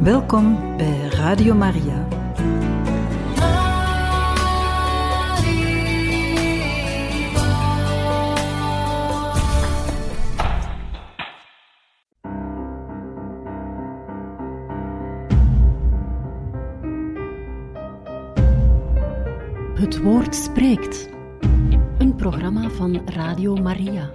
Welkom bij Radio Maria. Het woord spreekt. Een programma van Radio Maria.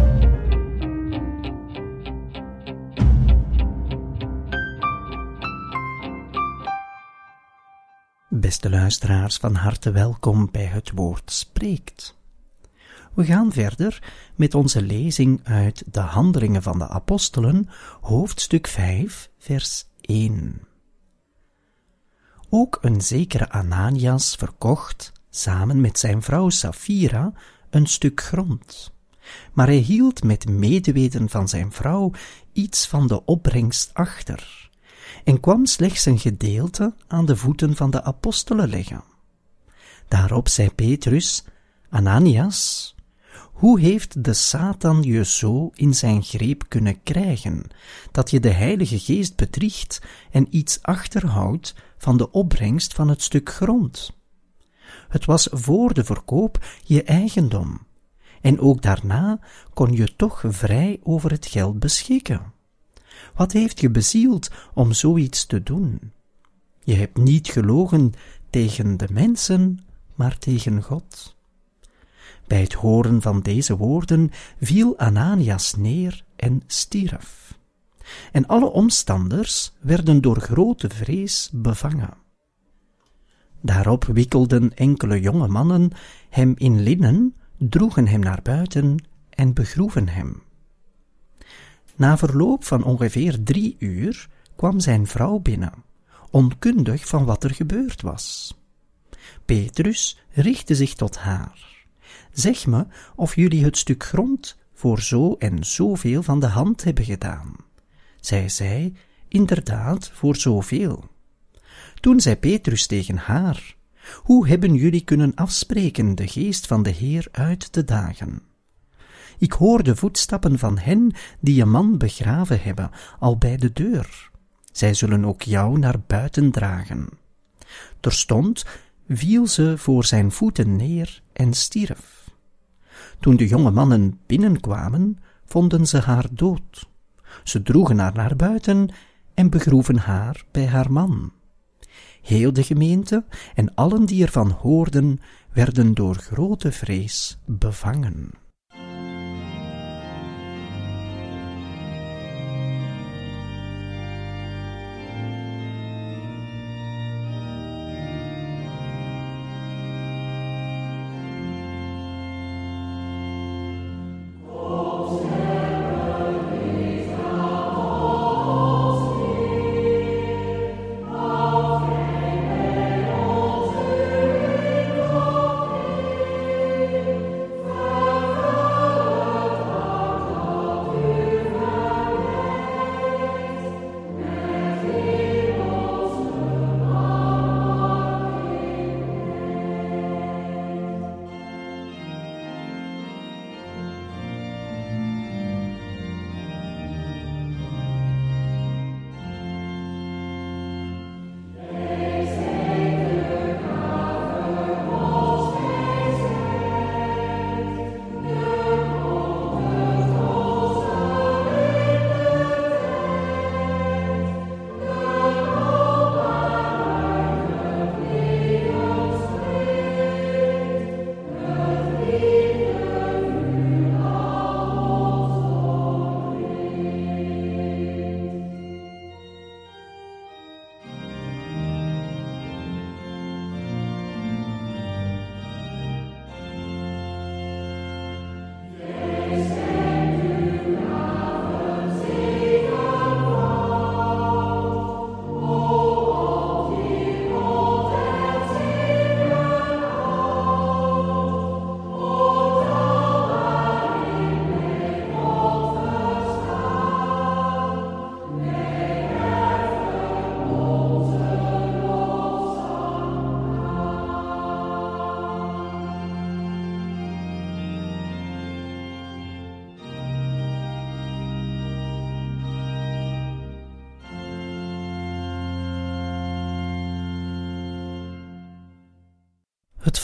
Beste luisteraars, van harte welkom bij Het Woord Spreekt. We gaan verder met onze lezing uit de Handelingen van de Apostelen, hoofdstuk 5, vers 1. Ook een zekere Ananias verkocht, samen met zijn vrouw Safira, een stuk grond. Maar hij hield met medeweten van zijn vrouw iets van de opbrengst achter en kwam slechts een gedeelte aan de voeten van de apostelen leggen. Daarop zei Petrus: Ananias, hoe heeft de Satan je zo in zijn greep kunnen krijgen, dat je de Heilige Geest bedriegt en iets achterhoudt van de opbrengst van het stuk grond? Het was voor de verkoop je eigendom, en ook daarna kon je toch vrij over het geld beschikken. Wat heeft je bezield om zoiets te doen? Je hebt niet gelogen tegen de mensen, maar tegen God. Bij het horen van deze woorden viel Ananias neer en stierf. En alle omstanders werden door grote vrees bevangen. Daarop wikkelden enkele jonge mannen hem in linnen, droegen hem naar buiten en begroeven hem. Na verloop van ongeveer 3 uur kwam zijn vrouw binnen, onkundig van wat er gebeurd was. Petrus richtte zich tot haar. Zeg me of jullie het stuk grond voor zo en zoveel van de hand hebben gedaan. Zij zei: inderdaad, voor zoveel. Toen zei Petrus tegen haar: hoe hebben jullie kunnen afspreken de geest van de Heer uit te dagen? Ik hoor de voetstappen van hen die je man begraven hebben, al bij de deur. Zij zullen ook jou naar buiten dragen. Terstond viel ze voor zijn voeten neer en stierf. Toen de jonge mannen binnenkwamen, vonden ze haar dood. Ze droegen haar naar buiten en begroeven haar bij haar man. Heel de gemeente en allen die ervan hoorden, werden door grote vrees bevangen.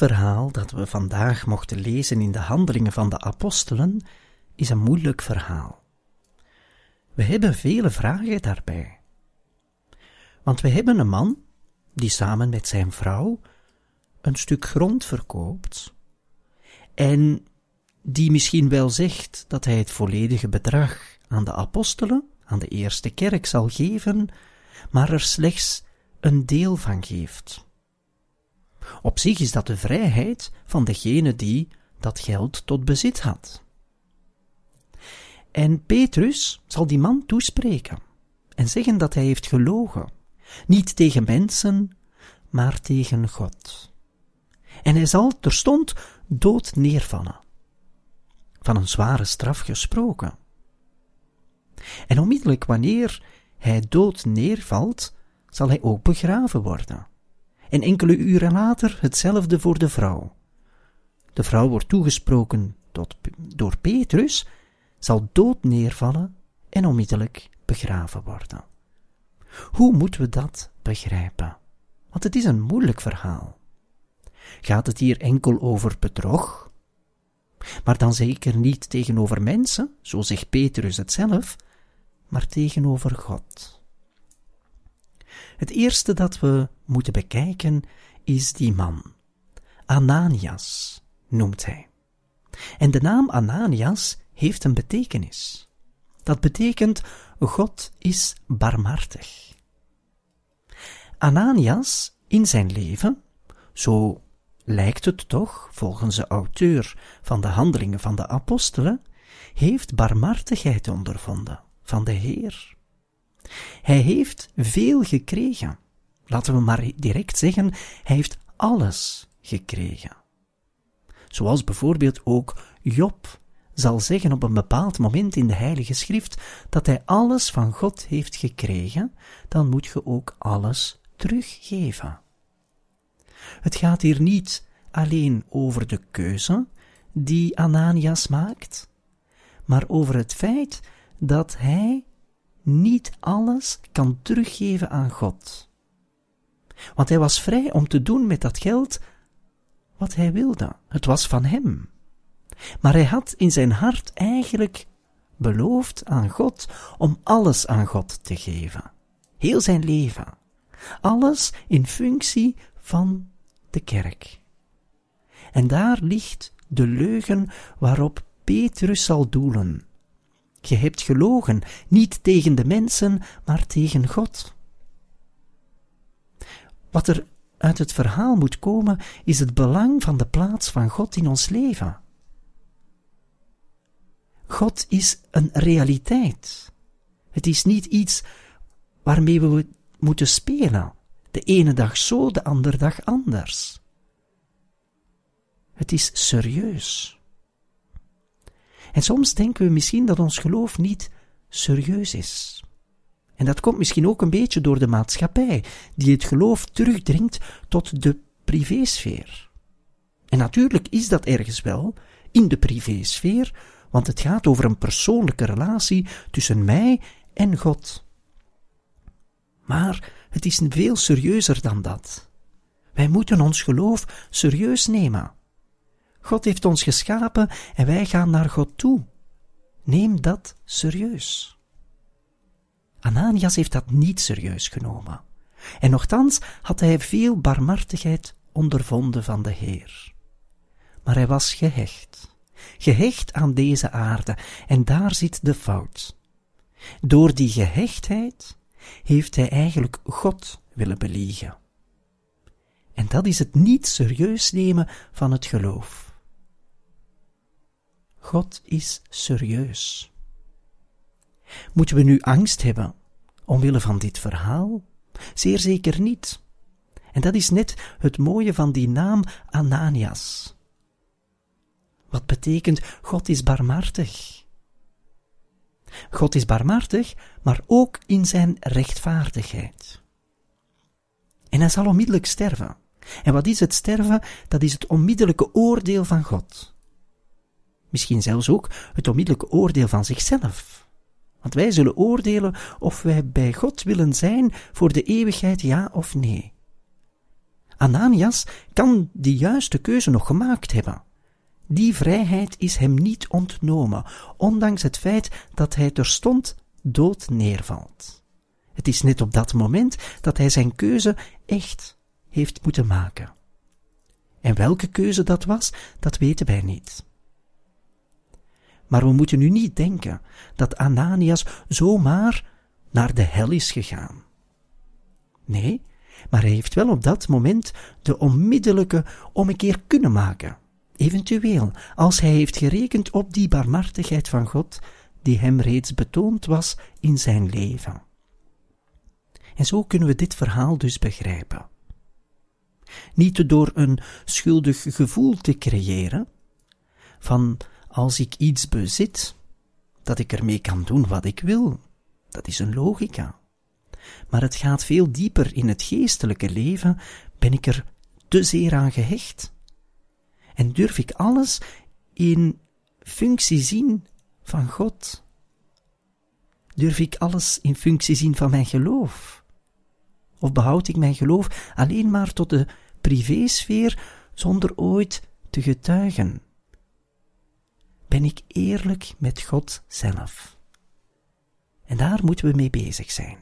verhaal dat we vandaag mochten lezen in de Handelingen van de Apostelen is een moeilijk verhaal. We hebben vele vragen daarbij. Want we hebben een man die samen met zijn vrouw een stuk grond verkoopt en die misschien wel zegt dat hij het volledige bedrag aan de apostelen, aan de eerste kerk zal geven, maar er slechts een deel van geeft. Op zich is dat de vrijheid van degene die dat geld tot bezit had. En Petrus zal die man toespreken en zeggen dat hij heeft gelogen, niet tegen mensen, maar tegen God. En hij zal terstond dood neervallen. Van een zware straf gesproken. En onmiddellijk wanneer hij dood neervalt, zal hij ook begraven worden. En enkele uren later hetzelfde voor de vrouw. De vrouw wordt toegesproken door Petrus, zal dood neervallen en onmiddellijk begraven worden. Hoe moeten we dat begrijpen? Want het is een moeilijk verhaal. Gaat het hier enkel over bedrog? Maar dan zeker niet tegenover mensen, zo zegt Petrus het zelf, maar tegenover God. Het eerste dat we moeten bekijken is die man. Ananias noemt hij. En de naam Ananias heeft een betekenis. Dat betekent God is barmhartig. Ananias in zijn leven, zo lijkt het toch, volgens de auteur van de Handelingen van de Apostelen, heeft barmhartigheid ondervonden van de Heer. Hij heeft veel gekregen. Laten we maar direct zeggen, hij heeft alles gekregen. Zoals bijvoorbeeld ook Job zal zeggen op een bepaald moment in de Heilige Schrift dat hij alles van God heeft gekregen, dan moet je ook alles teruggeven. Het gaat hier niet alleen over de keuze die Ananias maakt, maar over het feit dat hij niet alles kan teruggeven aan God. Want hij was vrij om te doen met dat geld wat hij wilde. Het was van hem. Maar hij had in zijn hart eigenlijk beloofd aan God om alles aan God te geven. Heel zijn leven. Alles in functie van de kerk. En daar ligt de leugen waarop Petrus zal doelen. Je hebt gelogen, niet tegen de mensen, maar tegen God. Wat er uit het verhaal moet komen, is het belang van de plaats van God in ons leven. God is een realiteit. Het is niet iets waarmee we moeten spelen. De ene dag zo, de andere dag anders. Het is serieus. En soms denken we misschien dat ons geloof niet serieus is. En dat komt misschien ook een beetje door de maatschappij, die het geloof terugdringt tot de privésfeer. En natuurlijk is dat ergens wel, in de privésfeer, want het gaat over een persoonlijke relatie tussen mij en God. Maar het is veel serieuzer dan dat. Wij moeten ons geloof serieus nemen. God heeft ons geschapen en wij gaan naar God toe. Neem dat serieus. Ananias heeft dat niet serieus genomen. En nochtans had hij veel barmhartigheid ondervonden van de Heer. Maar hij was gehecht. Gehecht aan deze aarde. En daar zit de fout. Door die gehechtheid heeft hij eigenlijk God willen beliegen. En dat is het niet serieus nemen van het geloof. God is serieus. Moeten we nu angst hebben omwille van dit verhaal? Zeer zeker niet. En dat is net het mooie van die naam Ananias. Wat betekent God is barmhartig? God is barmhartig, maar ook in zijn rechtvaardigheid. En hij zal onmiddellijk sterven. En wat is het sterven? Dat is het onmiddellijke oordeel van God. Misschien zelfs ook het onmiddellijke oordeel van zichzelf. Want wij zullen oordelen of wij bij God willen zijn voor de eeuwigheid, ja of nee. Ananias kan die juiste keuze nog gemaakt hebben. Die vrijheid is hem niet ontnomen, ondanks het feit dat hij terstond dood neervalt. Het is net op dat moment dat hij zijn keuze echt heeft moeten maken. En welke keuze dat was, dat weten wij niet. Maar we moeten nu niet denken dat Ananias zomaar naar de hel is gegaan. Nee, maar hij heeft wel op dat moment de onmiddellijke ommekeer kunnen maken. Eventueel, als hij heeft gerekend op die barmhartigheid van God, die hem reeds betoond was in zijn leven. En zo kunnen we dit verhaal dus begrijpen. Niet door een schuldig gevoel te creëren, van als ik iets bezit, dat ik ermee kan doen wat ik wil. Dat is een logica. Maar het gaat veel dieper in het geestelijke leven, ben ik er te zeer aan gehecht. En durf ik alles in functie zien van God? Durf ik alles in functie zien van mijn geloof? Of behoud ik mijn geloof alleen maar tot de privésfeer zonder ooit te getuigen? Ben ik eerlijk met God zelf? En daar moeten we mee bezig zijn.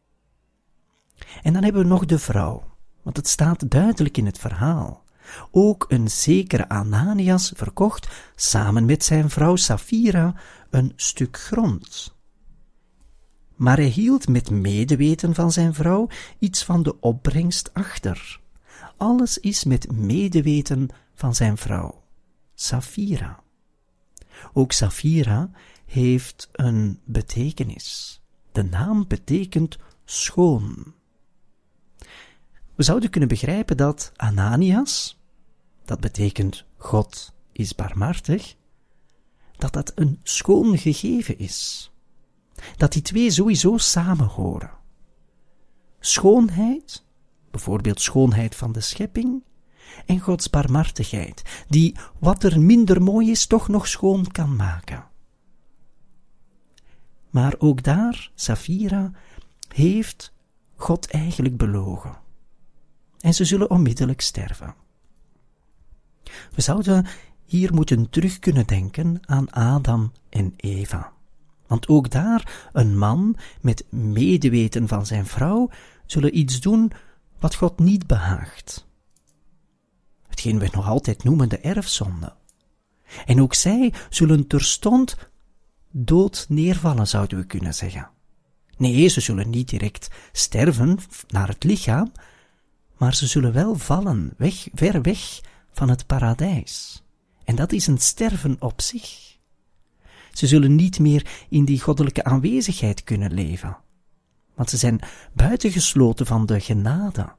En dan hebben we nog de vrouw, want het staat duidelijk in het verhaal. Ook een zekere Ananias verkocht, samen met zijn vrouw Safira, een stuk grond. Maar hij hield met medeweten van zijn vrouw iets van de opbrengst achter. Alles is met medeweten van zijn vrouw, Safira. Ook Safira heeft een betekenis. De naam betekent schoon. We zouden kunnen begrijpen dat Ananias, dat betekent God is barmhartig, dat een schoon gegeven is. Dat die twee sowieso samenhoren. Schoonheid, bijvoorbeeld schoonheid van de schepping, en Gods barmhartigheid, die wat er minder mooi is toch nog schoon kan maken. Maar ook daar, Safira, heeft God eigenlijk belogen. En ze zullen onmiddellijk sterven. We zouden hier moeten terug kunnen denken aan Adam en Eva. Want ook daar, een man met medeweten van zijn vrouw, zullen iets doen wat God niet behaagt. Hetgeen we nog altijd noemen de erfzonde. En ook zij zullen terstond dood neervallen, zouden we kunnen zeggen. Nee, ze zullen niet direct sterven naar het lichaam, maar ze zullen wel vallen, ver weg van het paradijs. En dat is een sterven op zich. Ze zullen niet meer in die goddelijke aanwezigheid kunnen leven, want ze zijn buitengesloten van de genade.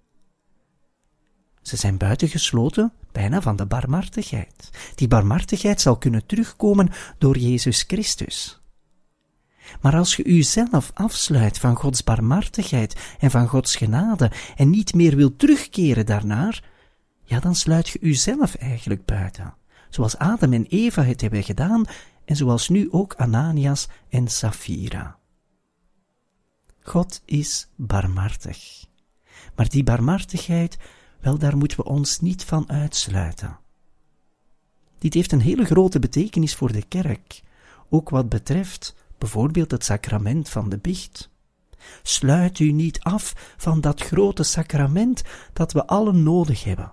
Ze zijn buitengesloten bijna van de barmhartigheid. Die barmhartigheid zal kunnen terugkomen door Jezus Christus. Maar als je uzelf afsluit van Gods barmhartigheid en van Gods genade en niet meer wilt terugkeren daarnaar, ja, dan sluit je uzelf eigenlijk buiten. Zoals Adam en Eva het hebben gedaan en zoals nu ook Ananias en Safira. God is barmhartig. Maar die barmhartigheid, wel, daar moeten we ons niet van uitsluiten. Dit heeft een hele grote betekenis voor de kerk, ook wat betreft bijvoorbeeld het sacrament van de biecht. Sluit u niet af van dat grote sacrament dat we allen nodig hebben.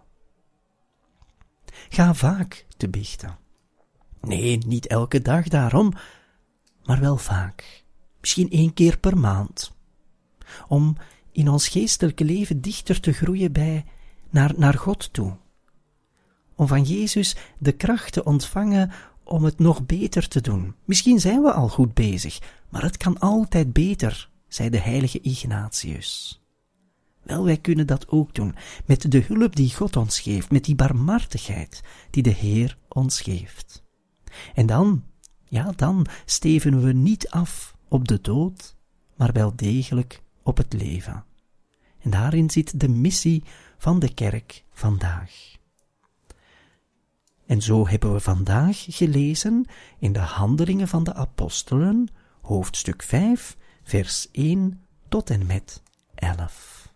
Ga vaak te biechten. Nee, niet elke dag daarom, maar wel vaak. Misschien 1 keer per maand. Om in ons geestelijke leven dichter te groeien naar God toe. Om van Jezus de kracht te ontvangen om het nog beter te doen. Misschien zijn we al goed bezig, maar het kan altijd beter, zei de heilige Ignatius. Wel, wij kunnen dat ook doen, met de hulp die God ons geeft, met die barmhartigheid die de Heer ons geeft. En dan steven we niet af op de dood, maar wel degelijk op het leven. En daarin zit de missie van de kerk vandaag. En zo hebben we vandaag gelezen in de Handelingen van de Apostelen, hoofdstuk 5, vers 1 tot en met 11.